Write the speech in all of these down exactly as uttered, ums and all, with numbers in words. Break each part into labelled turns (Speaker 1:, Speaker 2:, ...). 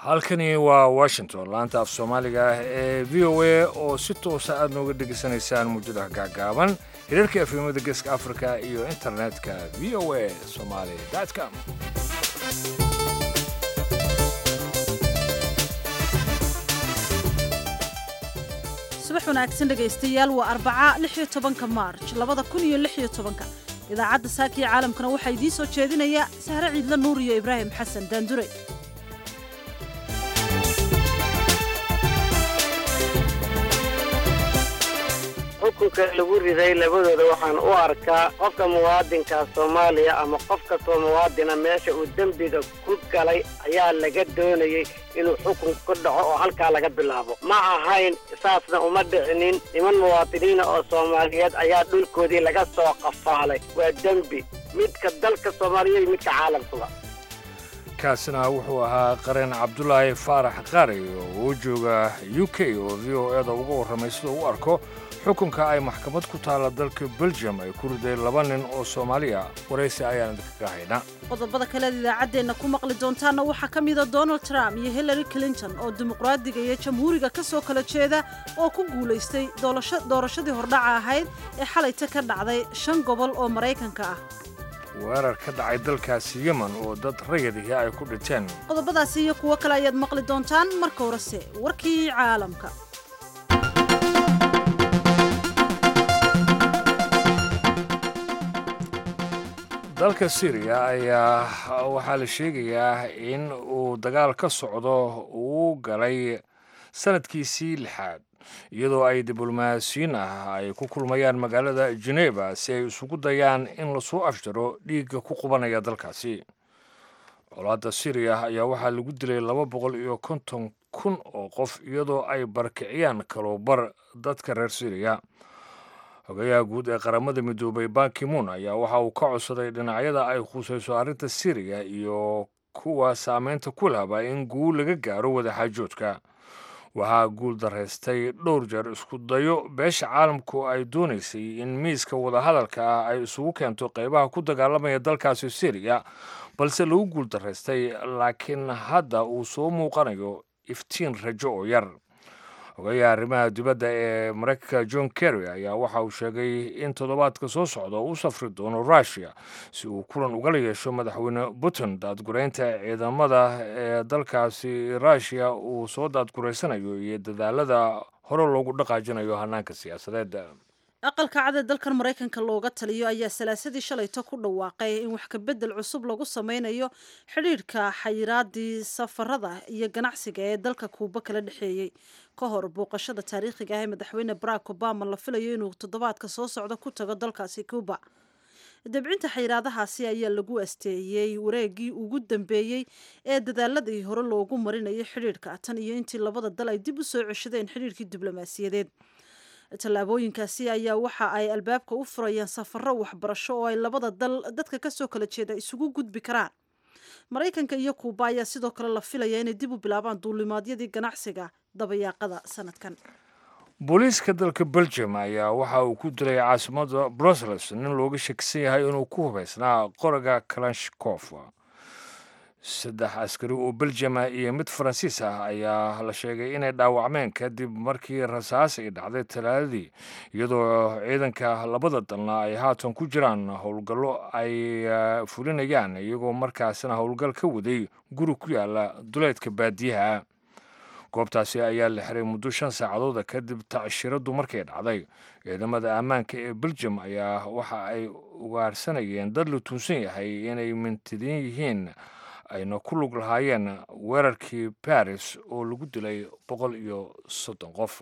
Speaker 1: halkani waa washington laanta af soomaaliga ah ee v o a oo si toosa aad nooga dhegaysanaysaan muujadaha gaagaaban hirarka efemada geeska africa iyo internetka v o a somaly com
Speaker 2: subax wanaagsan dhegaystayaal waa arbaca lix iyo tobanka maarj labada kun iyo lix iyo tobanka idaacadda saakiya caalamkana waxaa idiin soo jeedinaya sahre ciidla nuur iyo ibraahim xasan daandure
Speaker 3: xukunka lagu riday labadooda waxaan u arkaa qofka muwaadinka Soomaaliya ama qof kastoo muwaadina meesha uu dambiga ku galay ayaa laga doonayay inuu xukun ku dhaco oo halkaa laga bilaabo ma ahayn saasna uma dhicinin niman muwaadiniin oo Soomaaliyeed ayaa dhulkoodii laga soo qafaalay waa dambi midka dalka Soomaaliya iyo midka caalamkuba
Speaker 1: kaasina wuxuu ahaa qareen Cabdullaahi Faarax Qaari oo jooga U K oo V O A da uga warramay sida uu arko xukunka ay maxkamad ku taala dalka Belgium ay ku riday laba nin oo Soomaaliya waraysi ayaan idinkaga haynaa
Speaker 2: qodobada kale idaacaddeena ku maqli doontaana waxaa ka mid ah Donald Trump iyo Hillary Clinton oo dimuqraadiga iyo jamhuuriga ka soo kala jeeda oo ku guulaystay doorashadii hordhaca ahayd ee xalayta ka dhacday shan gobol oo Mareykanka ah
Speaker 1: weerar ka dhacay dalkaasi Yemen oo dad rayidihii ay ku dhinteen
Speaker 2: qodobadaasi iyo kuwo kale ayaad maqli doontaan marka horese warkii caalamka
Speaker 1: dalka Syria ayaa waxaa la sheegayaa in uu dagaal ka socdo uu galay sanadkiisii lixaad iyadoo ay diblomaasiyiin ah ay ku kulmayaan magaalada Geneva si ay isugu dayaan in la soo afjaro dhiigga ku qubanaya dalkaasi colaadda Syria ayaa waxaa lagu dilay laba boqol iyo konton kun oo qof iyadoo ay barkiciyaan kaloobar dadka reer Syria hogayaha guud ee qaramada midoobay Ban Ki-moon ayaa waxa uu ka codsaday dhinacyada ay khusayso arrinta Syria iyo kuwa saameynta ku laba in guul laga gaaro wadaxaajoodka waxaa guul daraystay dhowr jeer isku dayo beesha caalamku ay doonaysay in miiska wadahadalka ay isugu keento qaybaha ku dagaalamaya dalkaasi Syria balse lagu guul daraystay laakiin hadda uu soo muuqanayo iftiin rajo oo yar hogayaha arrimaha dibadda ee Mareykanka John Kerry ayaa waxa uu sheegay in toddobaadka soo socda uu safri doono Russia si uu kulan uga yeesho madaxweyne Putin daadgureynta ciidamada ee dalkaasi Russia uu soo daadgureysanayo iyo dadaalada hore loogu dhaqaajinayo hanaanka siyaasadeed
Speaker 2: aqalka cad ee dalkan Mareykanka looga taliyo ayaa salaasadii shalayto ku dhawaaqay in wax ka bedel cusub lagu sameynayo xiriirka xayiraadii safarada iyo ganacsiga ee dalka Kuuba kala dhaxeeyay ka hor booqashada taariikhiga ah ee madaxweyne Barack Obama la filayo inuu toddobaadka soo socdo ku tago dalkaasi Kuuba dabcinta xayiraadahaasi ayaa lagu asteeyay wareegii ugu dambeeyay ee dadaaladii hore loogu marinayo xiriirka tan iyo intii labada dal ay dib u soo ceshadeen xiriirkii diblomaasiyadeed tallaabooyinkaasi ayaa waxa ay albaabka u furayaan safarro waxbarasho oo ay labada dal dadka ka soo kala jeeda isugu gudbi karaan Mareykanka iyo Kuuba ayaa sidoo kale la filaya inay dib u bilaabaan duulimaadyadii ganacsiga dabayaaqada sanadkan
Speaker 1: booliiska dalka Belgium ayaa waxa uu ku dilay caasimadda Brussels nin looga shakisan yahay inuu ku hubaysnaa qoriga Kalashnikov saddex askari oo Belgium iyo mid Faransiis ah ayaa la sheegay inay dhaawacmeen kadib markii rasaas ay dhacday Talaadadii iyadoo ciidanka labada dalna ay haatan ku jiraan howlgallo ay fulinayaan iyagoo markaasna howlgal ka waday guri ku yaala duleedka baadiyaha goobtaasi ayaa la xiray muddo shan saacadood kadib tacshiradu markay dhacday ciidamada ammaanka ee Belgium ayaa waxa ay ugaarsanayeen dad la tuunsan yahay inay mintidiin yihiin ayna ku lug lahaayeen weerarkii Paris oo lagu dilay boqol iyo soddon qof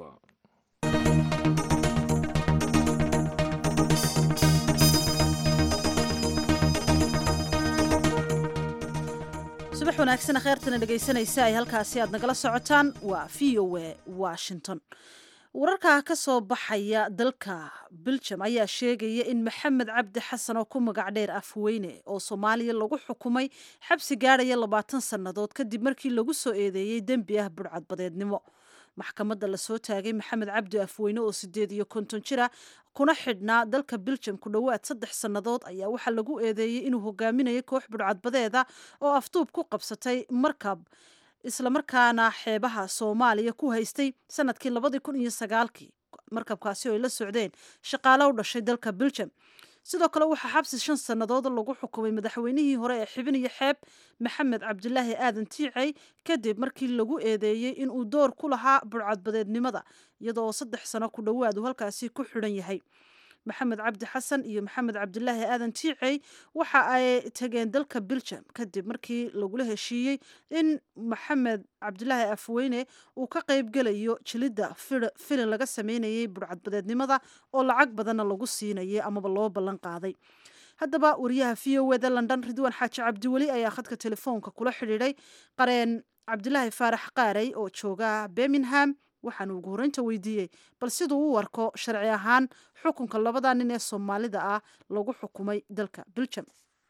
Speaker 2: subax wanaagsan khayrtana dhagaysanaysa ay halkaasi aad nagala socotaan waa V O A Washington wararka ka soo baxaya dalka Belgium ayaa sheegaya in Maxamed Cabdi Xasan oo ku magac dheer Afweyne oo Soomaaliya lagu xukumay xabsi gaaraya labaatan sanadood kadib markii lagu soo eedeeyay dambi ah burcadbadeednimo maxkamadda la soo taagay Maxamed Cabdi Afweyne oo sideed iyo konton jira kuna xidhnaa dalka Belgium ku dhawaad saddex sanadood ayaa waxa lagu eedeeyay inuu hogaaminayo koox burcadbadeeda oo afduub ku qabsatay markab islamarkaana xeebaha soomaaliya ku haystay sanadkii labadii kun iyo sagaalkii markabkaasi oo ay la socdeen shaqaale u dhashay dalka Belgium. sidoo kale waxaa xabsi shan sannadood lagu xukumay madaxweynihii hore ee xibin iyo xeeb maxamed cabdilaahi aadan tiicay kadib markii lagu eedeeyey in uu door ku lahaa burcadbadeednimada iyadoo saddex sano ku dhowaad uu halkaasi ku xidhan yahay. maxamed cabdi xasan iyo maxamed cabdilaahi aadan tiicay waxa ay tageen dalka Belgium kadib markii lagula heshiiyey in maxamed cabdilaahi afweyne uu ka qayb gelayo jilidda filin laga sameynayay burcadbadeednimada oo lacag badanna lagu siinayay amaba loo ballan qaaday. haddaba wariyaha v o eda London Ridwaan Xaaji Cabdiweli ayaa khadka telefoonka kula xidhiidhay qareen Cabdilaahi Faarax Qaarey oo jooga Birmingham waxaan ugu horeynta weydiiyey bal siduu u warko sharci ahaan xukunka labada nin ee Soomaalida ah lagu xukumay dalka Belgium.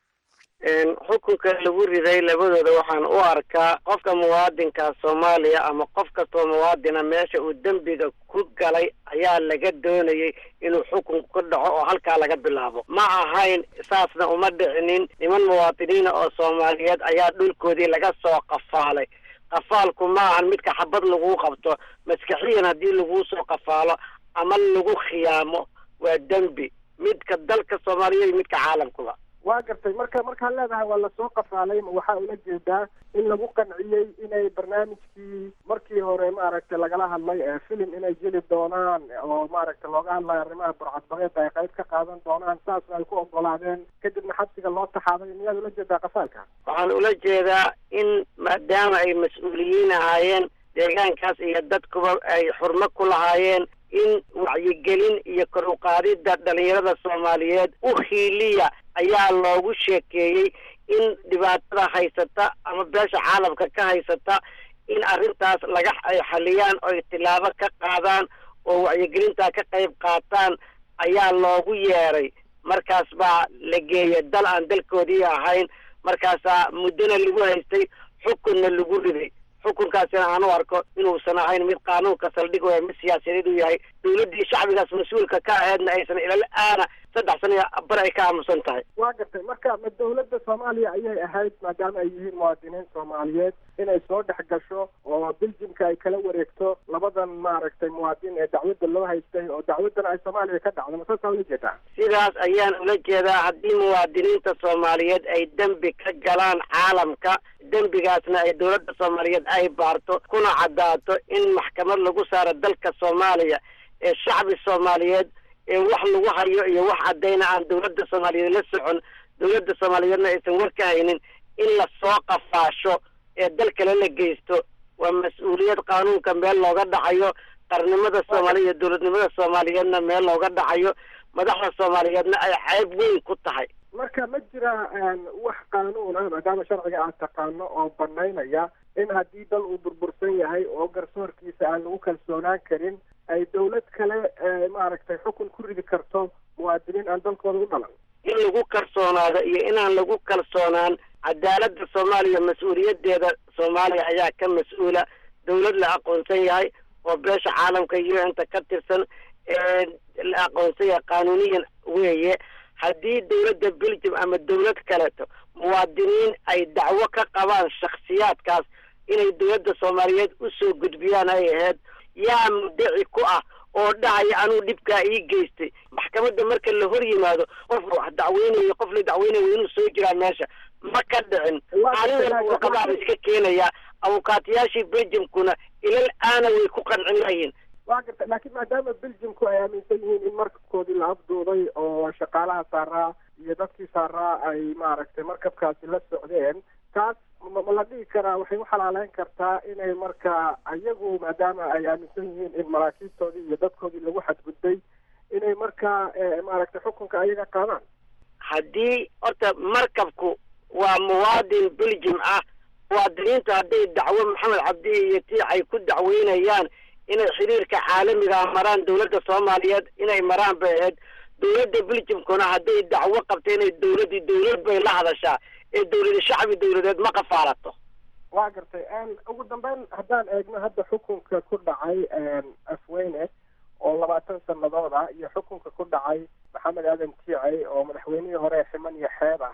Speaker 3: xukunka lagu riday labadooda waxaan u arkaa qofka muwaadinka Soomaaliya ama qof kastoo muwaadina meesha uu dambiga ku galay ayaa laga doonayay inuu xukun ku dhaco oo halkaa laga bilaabo. ma ahayn saasna uma dhicinin. niman muwaadiniin oo Soomaaliyeed ayaa dhulkoodii laga soo qafaalay. qafaalku ma ahan midka xabad lagu qabto, maskaxiyan haddii lagu soo qafaalo ama lagu khiyaamo waa dembi, midka dalka Soomaaliya iyo midka caalamkuba.
Speaker 4: waa gartay marka markaan leedahay waa lasoo qafaalay waxaa ula jeedaa in lagu qanciyey inay barnaamijkii markii hore maaragtay lagala hadlay ee filim inay jeli doonaan oo maaragtay looga hadlayo arrimaha burcadbadeeda ay qayb ka qaadan doonaan saasna ay ku ogolaadeen kadibna xabsiga loo taxaaday. miyaad ula jeedaa qafaalka?
Speaker 3: waxaan ula jeedaa in maadaama ay mas-uuliyiin ahaayeen deegaankaas iyo dadkuba ay xurmo ku lahaayeen in wacyigelin iyo kor u qaadidda dhalinyarada Soomaaliyeed u hiiliya ayaa loogu sheekeeyey in dhibaatada haysata ama beesha caalamka ka haysata in arrintaas laga xaliyaan oo tilaabo ka qaadaan oo wacyigelinta ka qayb qaataan ayaa loogu yeeray. markaas baa la geeyay dal aan dalkoodii ahayn, markaasaa muddana lagu haystay, xukunna lagu riday. xukunkaasina aan u arko inuusan ahayn mid qaanuunka saldhig oo mid siyaasadeed u yahay. dawladdii shacbigaas mas-uulka ka ahaydna aysan ilaa aana saddex sano bar ay ka aamusan tahay.
Speaker 4: waa gartay marka ma dawladda Soomaaliya ayay ahayd maadaama ay yihiin muwaadiniin Soomaaliyeed inay soo dhex gasho oo Belgiumka ay kala wareegto labadan maaragtay muwaadin ee dacwadda loo haystay oo dacwaddan ay Soomaaliya ka dhacdo ma saas ula jeedaa?
Speaker 3: sidaas ayaan ula jeedaa. haddii muwaadiniinta Soomaaliyeed ay dembi ka galaan caalamka, dembigaasna ay dawladda Soomaaliyeed ay baarto kuna caddaato in maxkamad lagu saaro dalka Soomaaliya ee shacbi Soomaaliyeed ee wax lagu hayo iyo wax caddayna aan dawladda Soomaaliyeed la socon, dawladda Soomaaliyeedna aysan war ka haynin, in la soo qafaasho ee dal kale la geysto waa mas-uuliyad qaanuunka meel looga dhacayo. qarnimada Soomaaliya iyo dawladnimada Soomaaliyeedna meel looga dhacayo. madaxda Soomaaliyeedna ay ceeb weyn ku tahay.
Speaker 4: marka ma jira wax qaanuun ah maadaama sharciga aan taqaano oo banaynaya in haddii dal uu burbursan yahay oo garsoorkiisa aan lagu kalsoonaan karin ay dawlad kale maaragtay xukun ku ridi karto muwaadiniin aan dalkooda u dhalan.
Speaker 3: in lagu kalsoonaado iyo inaan lagu kalsoonaan cadaaladda Soomaaliya mas-uuliyadeeda Soomaaliya ayaa ka mas-uula. dawlad la aqoonsan yahay oo beesha caalamka iyo inta ka tirsan ee la aqoonsan yahay qaanuuniyan weeye. haddii dawladda Belgium ama dawlad kaleeto muwaadiniin ay dacwo ka qabaan shakhsiyaadkaas inay dawladda Soomaaliyeed u soo gudbiyaan ay ahayd yaa muddaci ku ah oo dhahaya anuu dhibkaa ii geystay. maxkamadda marka la hor yimaado qof wax dacweynayo qof la dacweynayo inuu soo jiraa meesha ma ka dhicin. aniga qabaan iska keenaya abukaatiyaashii Belgiumkuna ilal aana way ku qancin lahayn.
Speaker 4: waa garta laakiin maadaama Belgiumku ay aaminsan yihiin in markabkoodii la afduuday oo shaqaalaha saaraa iyo dadkii saaraa ay maaragtay markabkaasi la socdeen, taas ma la dhihi karaa waxay u xalaaleyn kartaa inay markaa iyagu maadaama ay aaminsan yihiin in maraakiibtoodii iyo dadkoodii lagu xadgudbay inay markaa maaragtay xukunka ayaga qaadaan?
Speaker 3: haddii horta markabku waa muwaadin Belgium ah, muwaadiniinta hadday dacwo maxamed cabdi iyo tiicay ku dacweynayaan inay xiriirka caalamiga maraan dawladda Soomaaliyeed inay maraan bay ahayd. dawladda Belgiumkuna hadday dacwo qabtay inay dawladii dawlad bay la hadashaa ee dawladda shacbi dawladeed ma qafaalato.
Speaker 4: waa gartay ugu dambeyn haddaan eegno hadda xukunka ku dhacay afweyne oo labaatan sannadood ah iyo xukunka ku dhacay maxamed aadan tiicay oo madaxweynihii hore ximan iyo xeeb ahaa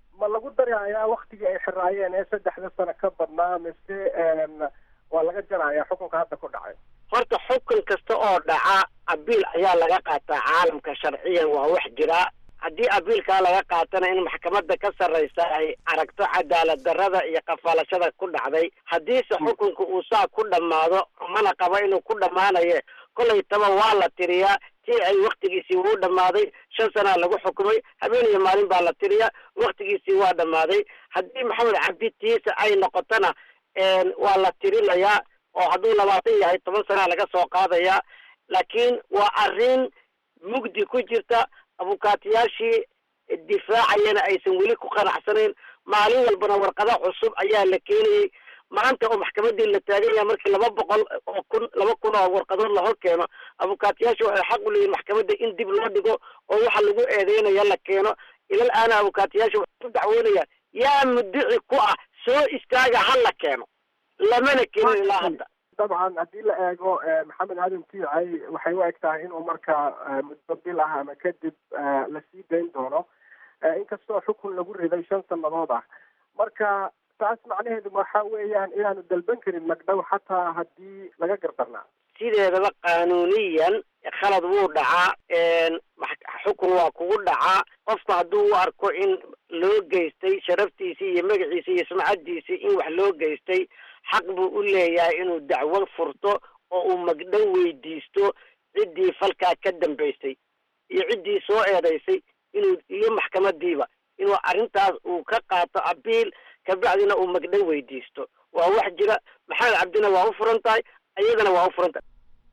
Speaker 4: ma lagu darayaa waktigii ay xiraayeen ee saddexda sano ka badnaa mise waa laga jarayaa xukunka hadda ku dhacay?
Speaker 3: horta xukun kasta oo dhaca abiil ayaa laga qaataa caalamka sharciyan waa wax jira. haddii abiilkaa laga qaatana in maxkamadda ka sarraysa ay aragto cadaalad darrada iyo qafaalashada ku dhacday, haddiise xukunka uu saa ku dhammaado mana qabo inuu ku dhammaanaye kolaytaba waa la tiriyaa tii ay waktigiisii wuu dhammaaday, shan sanaa lagu xukumay, habeen iyo maalin baa la tiriyaa, waktigiisii waa dhammaaday. haddii maxamed cabdi tiisa ay noqotona waa la tirinayaa oo hadduu labaatan yahay toban sanaa laga soo qaadayaa. laakiin waa arrin mugdi ku jirta, abukaatiyaashii difaacayana aysan weli ku qanacsanayn. maalin walbana warqado cusub ayaa la keenayay. maanta oo maxkamaddii la taagan yahay markii laba boqol oo kun laba kun oo warqadood la hor keeno, abukaatiyaasha waxay xaq u leeyihin maxkamadda in dib loo dhigo oo waxa lagu eedeynaya la keeno. ilal aana abukaatiyaasha waxay ku dacwoonayaan yaa muddici ku ah soo istaaga ha la keeno, lamana keenin ilaa hadda.
Speaker 4: dabcan haddii la eego maxamed aadan tiicay waxay u eg tahay inuu markaa muddo bil ah ama kadib lasii dayn doono, inkastoo xukun lagu riday shan sannadood ah. marka taas macnaheedu waxa weeyaan inaanu dalban karin magdhow xataa haddii laga gardarnaa.
Speaker 3: sideedaba qaanuuniyan khalad wuu dhacaa, xukun waa kugu dhacaa. qofku hadduu u arko in loo geystay sharaftiisii iyo magaciisii iyo sumcaddiisii in wax loo geystay, xaq buu u leeyahay inuu dacwo furto oo uu magdhow weydiisto ciddii falkaa ka dambaysay iyo ciddii soo eedaysay inuu iyo maxkamadiiba inuu arrintaas uu ka qaato abiil, kabacdina uu magdhow weydiisto. waa wax jira. maxamed cabdina waa u furan tahay, iyadana waa u furan tahay.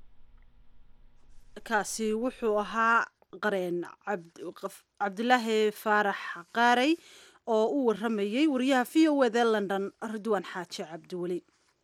Speaker 2: kaasi wuxuu ahaa qareen cabdilaahi faarax qaarey oo u waramayay wariyaha v o eda london ridwaan xaaji cabdiweli.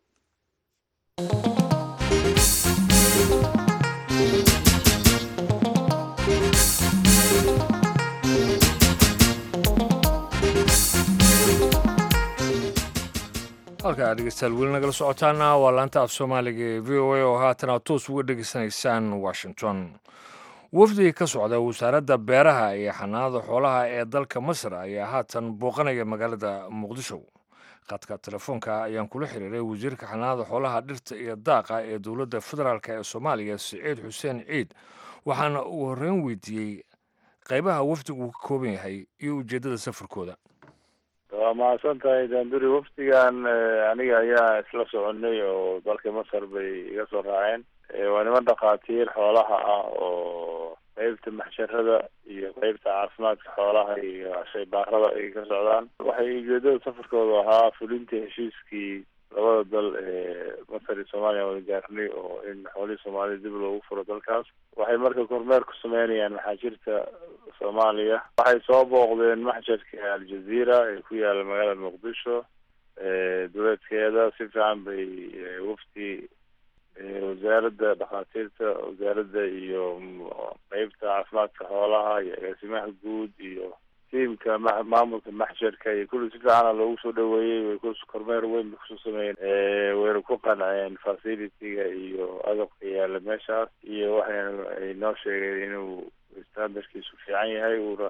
Speaker 1: halkaa dhegeystayaal weli nagala socotaana waa laanta af soomaaliga ee v o a oo haatana toos uga dhegeysanaysaan washington. wafdiga ka socda wasaaradda beeraha iyo xanaanada xoolaha ee dalka masar ayaa haatan booqanaya magaalada muqdisho. khadka telefoonka ayaan kula xiriiray wasiirka xanaanada xoolaha, dhirta iyo daaqa ee dowladda federaalk ee soomaaliya siciid xuseen ciid, waxaana ugu horreyn weydiiyey qaybaha wafdigu ka kooban yahay iyo ujeeddada safarkooda.
Speaker 5: waa mahadsan tahay daanduri. wafdigan aniga ayaa isla soconay oo dalka masar bay iga soo raaceen. waa niman dhakhaatiir xoolaha ah oo qeybta maxsharada iyo qeybta caafimaadka xoolaha iyo shaybaarada ay ka socdaan. waxay ujeedada safarkooda ahaa fulinta heshiiskii labada dal ee masar iyo soomaaliya wada gaarnay oo in xoolihii soomaalida dib loogu furo dalkaas. waxay marka kormeer ku sameynayaan maxaajirta soomaaliya. waxay soo booqdeen maxjarka aljazeera ee ku yaala magaalada muqdisho duleedkeeda. si fiican bay wafdi wasaaradda dhakhaatiirta, wasaaradda iyo qeybta caafimaadka xoolaha iyo agaasimaha guud iyo tiimka maamulka maxjarka iyo kulli si fiicana loogu soo dhaweeyey. way ku kormeer weyn bay kusoo sameeyeen. wayna ku qanceen facilitiga iyo agabka yaala meeshaas, iyo waxayna ay noo sheegeen inuu standardkiisu fiican yahay, uuna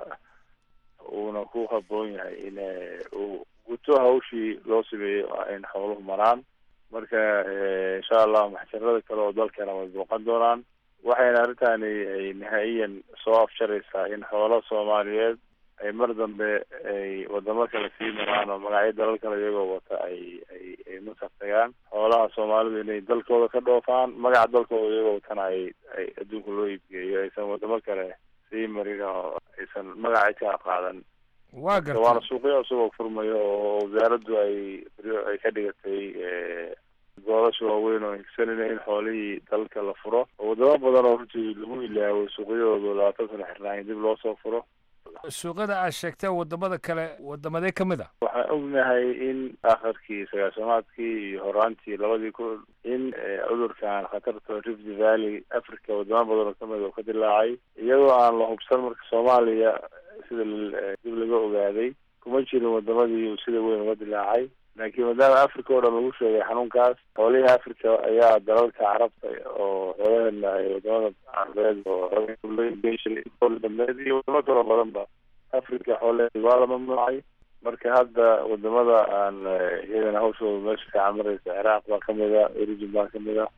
Speaker 5: uuna ku haboon yahay in uu guto hawshii loo sameeyey in xooluhu maraan. marka insha allah maxjarada kale oo dalkana way booqan doonaan. waxayna arrintani ay nihaa'iyan soo afjaraysaa in xoolo soomaaliyeed ay mar dambe ay wadamo kale sii maraan oo magacyo dalal kale iyagoo wata ay ay ay masar tagaan. xoolaha soomaalidu inay dalkooda ka dhoofaan, magaca dalkooda iyagoo watana ay ay adduunka loo iibgeeyo, aysan wadamo kale sii marin oo aysan magaca ka qaadan.
Speaker 1: waa gartay.
Speaker 5: waana suuqyo isagoo furmayo oo wasaaraddu ay ay ka dhigatay goolasha waaweyn oo higsanayna in xoolihii dalka la furo. oo wadamo badan oo runtii lagu ilaaway suuqyadooda labaatan sano xirnaayn dib loo soo furo.
Speaker 1: suuqyada aad sheegtay wadamada kale wadamadee ka mid a?
Speaker 5: waxaan ognahay in akhirkii sagaashamaadkii iyo horaantii labadii kun in cudurkan khatarta rift valley africa wadamo badan oo kamid oo ka dilaacay, iyadoo aan la hubsan marka soomaaliya sida dib laga ogaaday kuma jirin wadamadii sida weyn uga dilaacay. laakiin maadaama africa oo dhan lagu sheegay xanuunkaas, xoolihii africa ayaa dalalka carabta oo xoolahena ay wadamada carabeed oo dambeed iyo wadamo kaloo badanba africa xoolaheedi waa la mamnuucay. marka hadda wadamada aan iyagana hawshooda meesha fiican mareysa ciraaq baa kamid a, origin baa kamid a,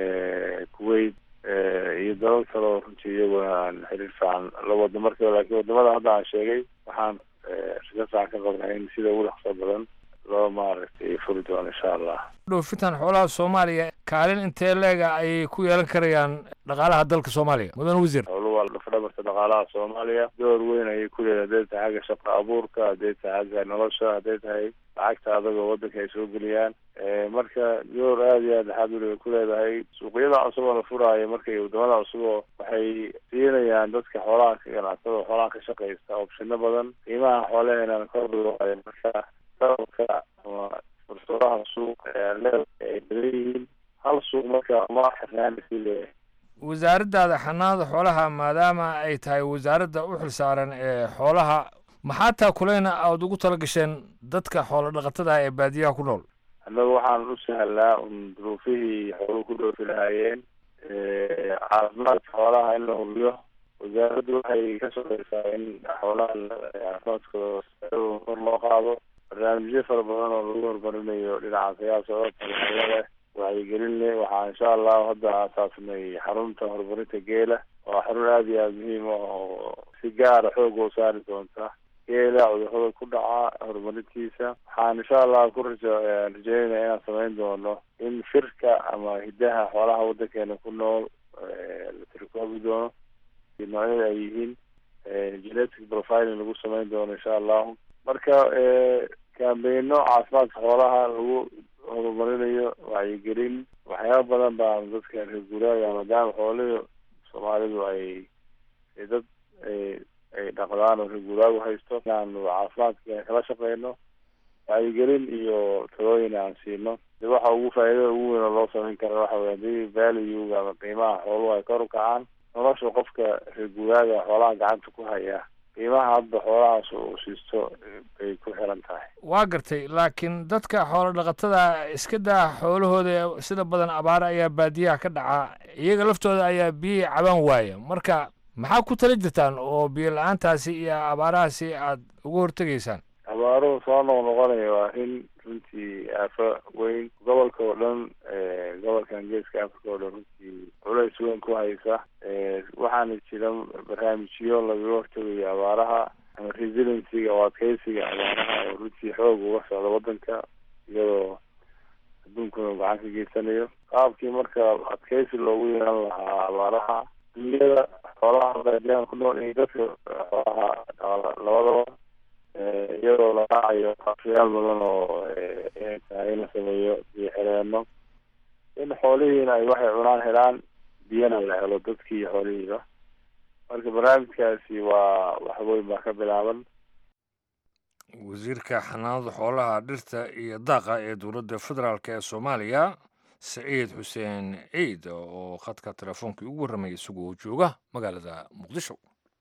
Speaker 5: kuwait iyo dalal kale oo runtii iyaguna aan xiriir fiican la wado marka. laakiin wadamada hadda aan sheegay waxaan shaka fiican ka qabnaa in sida ugu dhaqso badan loo maaragtay furi doono insha allah.
Speaker 1: dhoofintan xoolaha soomaaliya kaalin intee leega ayay ku yeelan karayaan dhaqaalaha dalka soomaaliya mudane wasiir?
Speaker 5: xooluhu waa lafdhabarta dhaqaalaha soomaaliya, door weyn ayay ku leedahay hadday tahay xagga shaqa abuurka, hadday tahay xagga nolosha, hadday tahay lacagta adagoo wadanka ay soo geliyaan. marka door aada iyo aad axaad uliay ku leedahay. suuqyada cusub oo la furaayo markay wadamada cusuboo waxay siinayaan dadka xoolaha ka ganacsada oo xoolaha ka shaqaysta opshino badan, qiimaha xoolaheenana kor looayo. marka dalabka ama fursadaha suuq leedahay ay badan yihiin, hal suuq marka ma xirnaan isii leeyahay.
Speaker 1: wasaaraddaada xanaanada xoolaha maadaama ay tahay wasaaradda u xilsaaran ee xoolaha, maxaa taakuleyna aada ugu tala gasheen dadka xoolo dhaqatada ee baadiyaha ku nool?
Speaker 5: annaga waxaan u sahlaa un duruufihii xooluhu ku dhoofi lahaayeen, caafimaadka xoolaha in la hubiyo. wasaaraddu waxay ka shaqeysaa in xoolaha caafimaadkooda kor loo qaado. barnaamijyo fara badan oo lagu horumarinayo dhinaca siyaasada talaalada wacyigelin leh. waxaa insha allahu hadda aasaasnay xarunta horumarinta geela, waa xarun aada iyo aada muhiim ah oo si gaara xooga u saari doonta geela cudurrada ku dhaca horumarintiisa. waxaan insha allah ku raja rajeynaya inaan samayn doono in firka ama hidaha xoolaha wadankeena ku nool la tirikoobi doono, noocyada ay yihiin, genetic profiling lagu samayn doono insha allahu. marka kambeeno caafimaadka xoolaha lagu horumarinayo, wacyigelin, waxyaaba badan baa dadka reer guuraaga maadaama xoolihii soomaalidu ay dad ay dhaqdaan oo reer guuraagu haysto, inaanu caafimaadka kala shaqeyno, wacyigelin iyo talooyin aan siino. de waxa ugu faa'iidada ugu weyn oo loo samayn kara waxa wey hadii valuega ama qiimaha xooluhu ay kor u kacaan, nolosha qofka reer guuraaga xoolaha gacanta ku haya qiimaha hadda xoolahaas uu siisto bay ku xiran tahay.
Speaker 1: waa gartay, laakiin dadka xoolo dhaqatada iska daa xoolahooda sida badan abaara ayaa baadiyaha ka dhaca, iyaga laftooda ayaa biyi cabaan waaya. marka maxaa ku tala jirtaan oo biyo la-aantaasi iyo abaarahaasi aada uga hortegaysaan?
Speaker 5: abaaruhu soo noqnoqonaya waa in runtii aafo weyn gobolka oo dhan, gobolkan geeska africa oo dhan runtii culays weyn ku haysa. waxaana jira barnaamijyo lagaga hortegayo abaaraha ama resiliencyga oo adkeysiga abaaraha oo runtii xoog uga socda wadanka, iyadoo adduunkuna gacan ka geysanayo qaabkii marka adkeysi loogu yeelan lahaa abaaraha. dunyada xoolaha baadiyaha ku nool iyo dadka xoolaha labadaba, iyadoo la raacayo qaabshayaal badan oo inay tahay in la sameeyo biyo xireeno, in xoolihiina ay waxay cunaan helaan, biyana la helo dadkii iyo xoolihiiba. marka barnaamijkaasi waa wax weyn baa ka bilaaban.
Speaker 1: wasiirka xanaanada xoolaha dhirta iyo daaqa ee dowladda federaalk ee soomaaliya saciid xuseen ciid oo khadka teleefoonkii ugu warramaya isagoo jooga magaalada muqdisho.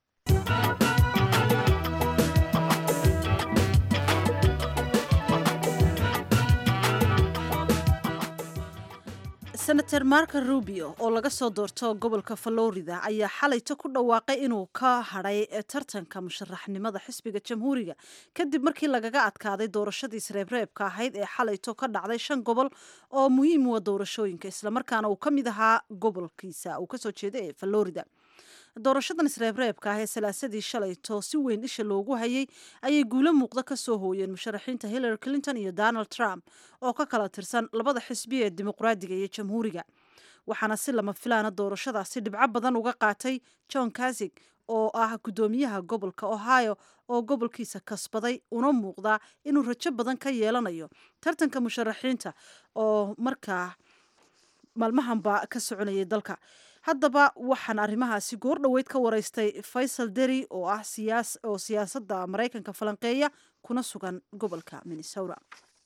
Speaker 2: senator marco rubio oo laga soo doorto gobolka florida ayaa xalayto ku dhawaaqay inuu ka hadhay tartanka musharaxnimada xisbiga jamhuuriga kadib markii lagaga adkaaday doorashadii isreebreebka ahayd ee xalayto ka dhacday shan gobol oo muhiim u ah doorashooyinka, islamarkaana uu ka mid ahaa gobolkiisa uu kasoo jeeda ee florida. doorashadan isreebreebka ah ee salaasadii shalayto si weyn isha loogu hayay ayay guulo muuqda ka soo hooyeen musharaxiinta hillary clinton iyo donald trump oo ka kala tirsan labada xisbi ee dimuqraadiga iyo jamhuuriga. waxaana si lama filaana doorashadaasi dhibco badan uga qaatay john kasig oo ah guddoomiyaha gobolka ohio oo gobolkiisa kasbaday una muuqda inuu rajo badan ka yeelanayo tartanka musharaxiinta oo markaa maalmahanba ka soconayay dalka. haddaba waxaan arrimahaasi goor dhoweyd ka waraystay faysal deri oo ah siyaas oo siyaasadda maraykanka falanqeeya kuna sugan gobolka minnesota.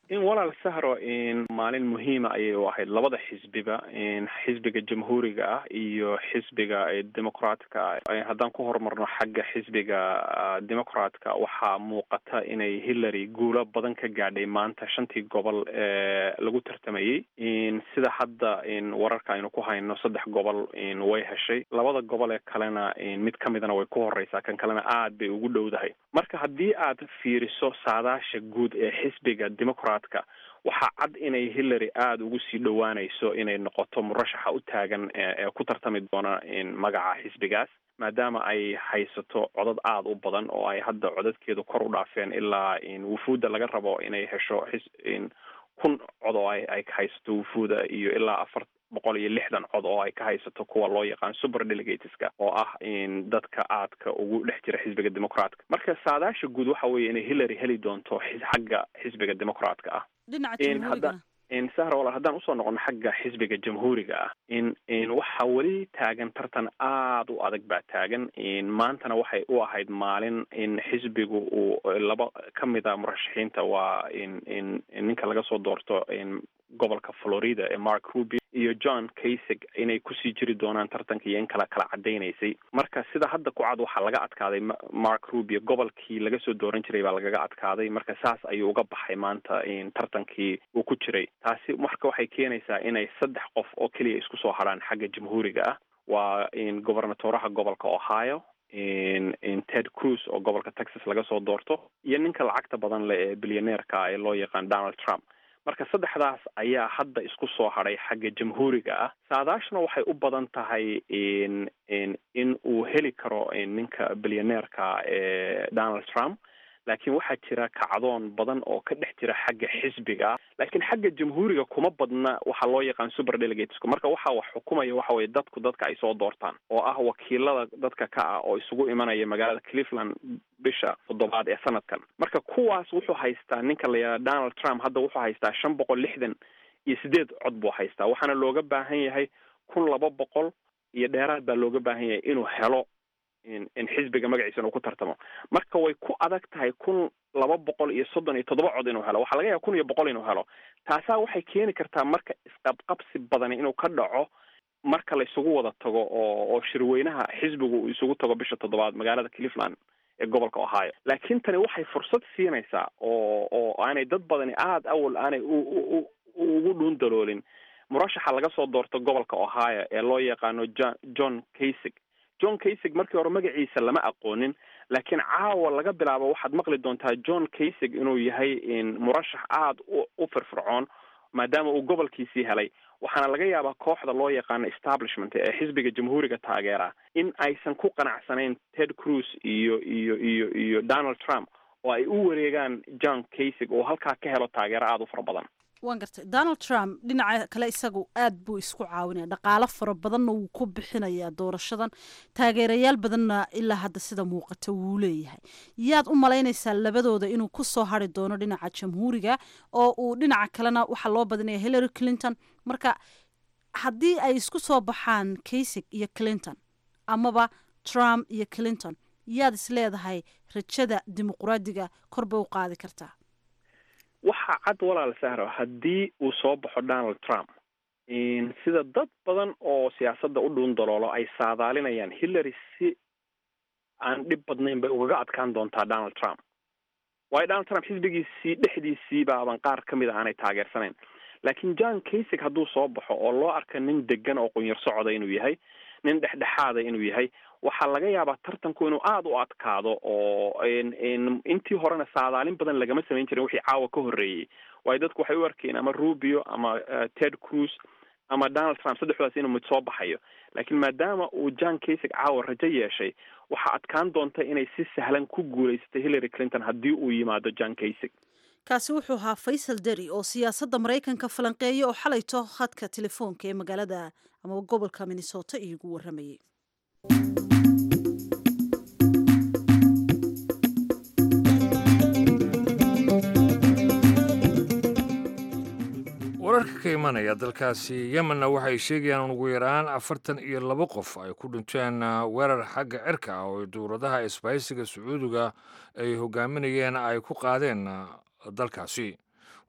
Speaker 6: in walaal sahro in maalin muhiima ayay u ahayd labada xisbiba in xisbiga jamhuuriga ah iyo xisbiga dimuqraatka ah haddaan ku horumarno xagga xisbiga dimuqraatka waxaa muuqata inay Hillary guulo badan ka gaadhay maanta shantii gobol ee lagu tartamayay in sida hadda in wararka aynu ku hayno saddex gobol in way heshay labada gobol ee kalena in mid ka midana way ku horeysaa kan kalena aad bay ugu dhowdahay marka haddii aad fiiriso saadaasha guud ee xisbiga dimuqraat waxaa cad inay Hillary aada ugu sii dhowaanayso inay noqoto murashaxa u taagan ee ku tartami doona in magaca xisbigaas maadaama ay haysato codad aada u badan oo ay hadda codadkeedu kor u dhaafeen ilaa in wufuudda laga rabo inay hesho in kun cod oo ay ay ka haysato wufuuda iyo ilaa afar boqol iyo lixdan cod oo ay ka haysato kuwa loo yaqaan super delegateska oo ah in dadka aadka ugu dhex jira xisbiga dimuqraatka marka saadaasha guud waxa weeye inay Hillary heli doonto xagga xisbiga dimuqraatka ah
Speaker 2: dhinaca jamhuuriga
Speaker 6: in sahra walaal haddaan usoo noqono xagga xisbiga jamhuuriga ah in in waxaa weli taagan tartan aada u adag baa taagan in maantana waxay u ahayd maalin in xisbigu uu laba ka mid a murashaxiinta waa in in ninka laga soo doorto in gobolka Florida ee Mark Rubio iyo John Kasich inay kusii jiri doonaan tartanka iyo in kala kala cadaynaysay marka sida hadda ku cad waxaa laga adkaaday Mark Rubio gobolkii laga soo dooran jiray baa lagaga adkaaday marka saas ayuu uga baxay maanta in tartankii uu ku jiray taasi marka waxay keenaysaa inay saddex qof oo keliya isku soo haraan xagga jamhuuriga ah waa in gobernatoraha gobolka Ohio in in Ted Cruz oo gobolka Texas laga soo doorto iyo ninka lacagta badan leh ee billionaire-ka ee loo yaqaan Donald Trump marka saddexdaas ayaa hadda isku soo haray xagga jamhuuriga ah saadaashna waxay u badan tahay in in in uu heli karo ninka billionaire-ka ee Donald Trump laakiin waxaa jira kacdoon badan oo ka dhex jira xagga xisbiga laakiin xagga jamhuuriga kuma badna waxa loo yaqaan super delegates marka waxa wax xukumaya waxa way dadku dadka ay soo doortaan oo ah wakiilada dadka ka ah oo isugu imanaya magaalada Cleveland bisha toddobaad ee sanadkan marka kuwaas wuxuu haystaa ninka la yiraahdo Donald Trump hadda wuxuu haystaa shan boqol lixdan iyo sideed cod buu haystaa waxaana looga baahan yahay kun laba boqol iyo dheeraad baa looga baahan yahay inuu helo in in xisbiga magaciisa uu ku tartamo marka way ku adag tahay kun laba boqol iyo soddon iyo toddoba cod inuu helo waxa laga yaabaa kun iyo boqol inuu helo taasaa waxay keeni kartaa marka isqabqabsi badan inuu ka dhaco marka la isugu wada tago oo oo shirweynaha xisbigu uu isugu tago bisha toddobaad magaalada Cleveland ee gobolka Ohio laakiin tani waxay fursad siinaysaa oo oo aanay dad badani aad awal aanay ugu dhuun daloolin murashaxa laga soo doorto gobolka Ohio ee loo yaqaano John Kasich John Kasich markii hore magaciisa lama aqoonin laakiin caawa laga bilaabo waxaad maqli doontaa John Kasich inuu yahay in murashax aad u firfircoon maadaama uu gobolkiisii helay waxaana laga yaabaa kooxda loo yaqaano establishment ee xisbiga jamhuuriga taageera in aysan ku qanacsanayn Ted Cruz iyo iyo iyo iyo Donald Trump oo ay u wareegaan John Kasich oo halkaa ka helo taageero aad u fara badan
Speaker 2: waan gartay Donald Trump dhinaca kale isagu aad buu isku caawinaya dhaqaale fara badanna wuu ku bixinayaa doorashadan taageerayaal badanna ilaa hadda sida muuqata wuu leeyahay yaad u malaynaysaa labadooda inuu ku soo hari doono dhinaca jamhuuriga oo uu dhinaca kalena waxa loo badinaya Hillary Clinton marka haddii ay isku soo baxaan Kasich iyo Clinton amaba Trump iyo Clinton yaad is leedahay rajada dimuqraadiga kor bay u qaadi kartaa
Speaker 6: waxaa cad walaal sahro haddii uu soo baxo Donald Trump in sida dad badan oo siyaasadda u dhuun daloolo ay saadaalinayaan Hillary si aan dhib badnayn bay ugaga adkaan doontaa Donald Trump waayo Donald Trump xisbigiisii dhexdiisii baaban qaar ka mid a aanay taageersanayn laakiin John Kasich hadduu soo baxo oo loo arka nin degan oo qunyar socda inuu yahay nin dhexdhexaada inuu yahay waxaa laga yaabaa tartanku inuu aada u adkaado oo intii horena saadaalin badan lagama samayn jirin wixii caawa ka horreeyey waayo dadku waxay u arkeen ama Rubio ama Ted Cruz ama Donald Trump saddexdaas inuu mid soo baxayo laakiin maadaama uu John Kasich caawa rajo yeeshay waxaa adkaan doonta inay si sahlan ku guulaysato Hillary Clinton haddii uu yimaado John Kasich
Speaker 2: kaasi wuxuu ahaa Faisal Deri oo siyaasadda Mareykanka falanqeeya oo xalayto khadka telefoonka ee magaalada ama gobolka Minnesota iyagu waramayay
Speaker 1: wararka ka imanaya dalkaasi yemenna waxay sheegayaan ugu yaraan afartan iyo laba qof ay ku dhinteen weerar xagga cirka ah oo dowladaha isbahaysiga sacuudiga ay hogaaminayeen ay ku qaadeen dalkaasi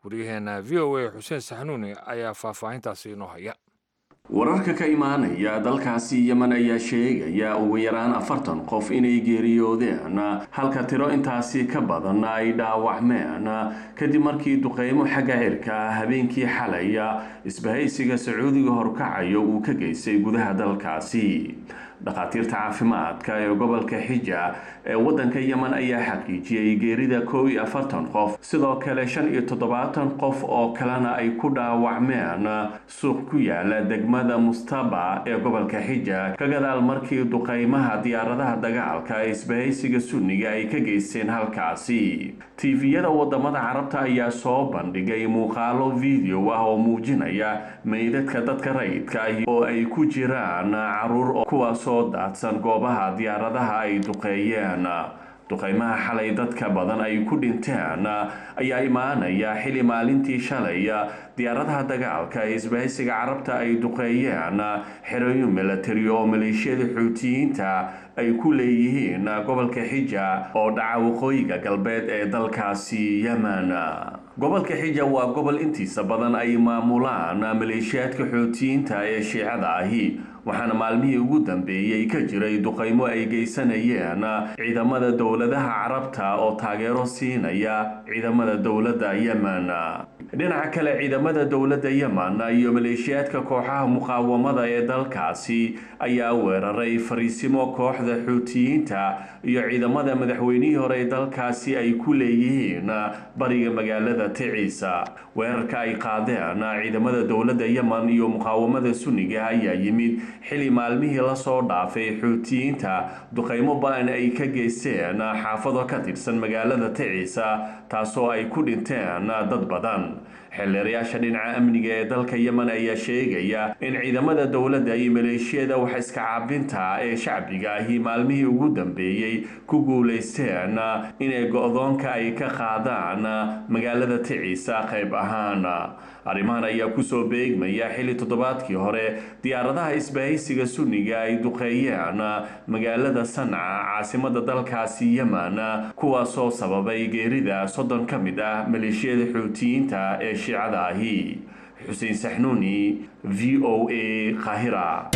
Speaker 1: waryaheena v o a xuseen saxnuuni ayaa faahfaahintaasi inoo haya.
Speaker 7: wararka ka imaanaya dalkaasi Yemen ayaa sheegaya ugu yaraan afartan qof inay geeriyoodeen halka tiro intaasi ka badan ay dhaawacmeen kadib markii duqeymo xagga cirka habeenkii xalay isbahaysiga Sacuudiga horkacayo uu ka geysay gudaha dalkaasi. dhaqaatiirta caafimaadka ee gobolka Xija ee wadanka Yemen ayaa xaqiijiyay geerida kow iyo afartan qof sidoo kale shan iyo toddobaatan qof oo kalena ay ku dhaawacmeen suuq ku yaala degmada Mustaba ee gobolka Xija ka gadaal markii duqeymaha diyaaradaha dagaalka ee isbahaysiga Sunniga ay ka geysteen halkaasi. tviyada wadamada Carabta ayaa soo bandhigay muuqaalo video ah oo muujinaya meydadka dadka rayidka ah oo ay ku jiraan caruur kuwaas soo daadsan goobaha diyaaradaha ay duqeeyeen. duqeymaha xalay dadka badan ay ku dhinteen ayaa imaanaya xili maalintii shalay diyaaradaha dagaalka ee isbahaysiga Carabta ay duqeeyeen xerooyin military oo maleeshiyada Xuutiyiinta ay ku leeyihiin gobolka Xija oo dhaca waqooyiga galbeed ee dalkaasi Yemen. gobolka Xija waa gobol intiisa badan ay maamulaan maleeshiyadka Xuutiyiinta ee Shiicada ahi waxaana maalmihii ugu dambeeyay ka jiray duqeymo ay geysanayeen ciidamada dowladaha Carabta oo taageero siinaya ciidamada dowladda Yemen. dhinaca kale ciidamada dowladda Yemen iyo maleeshiyadka kooxaha muqaawamada ee dalkaasi ayaa weeraray fariisimo kooxda Xuutiyiinta iyo ciidamada madaxweynihii hore ee dalkaasi ay ku leeyihiin bariga magaalada Ticiisa. weerarka ay qaadeen ciidamada dowladda Yemen iyo muqaawamada Sunniga ayaa yimid xili maalmihii la soo dhaafay Xuutiyiinta duqeymo baan ay ka geysteen xaafado ka tirsan magaalada Ticiisa taasoo ay ku dhinteen dad badan. xeelleerayaasha dhinaca amniga ee dalka Yemen ayaa sheegaya in ciidamada dowladda iyo maleeshiyada wax iska caabinta ee shacbiga ahi maalmihii ugu dambeeyay ku guuleysteen inay go'doonka ay ka qaadaan magaalada Ticiisa qayb ahaan. arrimahan ayaa ku soo beegmaya xili toddobaadkii hore diyaaradaha isbahaysiga Sunniga ay duqeeyeen magaalada Sanca caasimada dalkaasi Yemen kuwaasoo sababay geerida soddon ka mid ah maleeshiyada Xuutiyiinta ee Shiicada ahi. Xuseen Saxnuuni V O A Qaahira.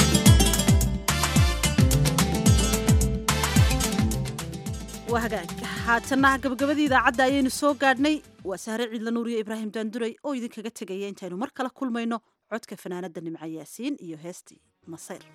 Speaker 2: wahagaag haatana gabagabadii idaacadda ayaynu soo gaadhnay. waa Sahre Ciidla Nuur iyo Ibraahim Daanduray oo idinkaga tegaya intaynu mar kale kulmayno codka fanaanada Nimca Yaasiin iyo heestii Masayr.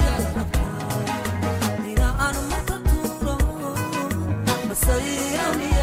Speaker 8: So you